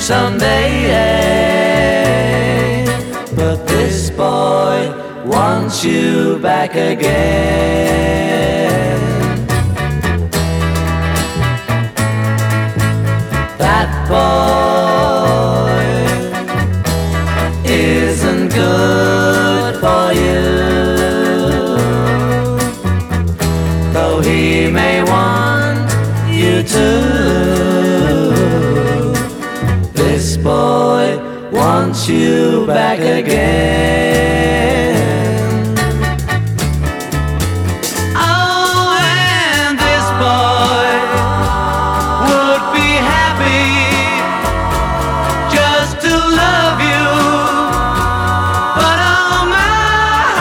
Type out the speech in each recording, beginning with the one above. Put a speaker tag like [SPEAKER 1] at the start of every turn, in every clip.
[SPEAKER 1] someday. But this boy wants you back again. That boy isn't good for you, though he may want you to. This boy wants you back again. Oh, and this boy would be happy just to love you, but oh my,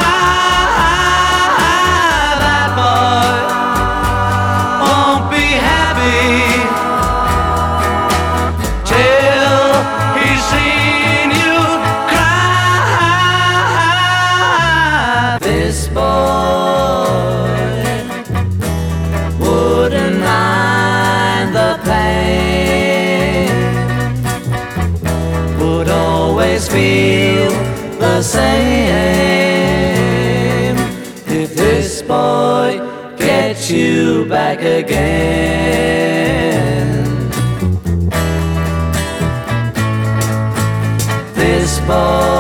[SPEAKER 1] that boy won't be happy till he's seen you cry. This boy wouldn't mind the pain, would always feel the same if this boy gets you back again. This boy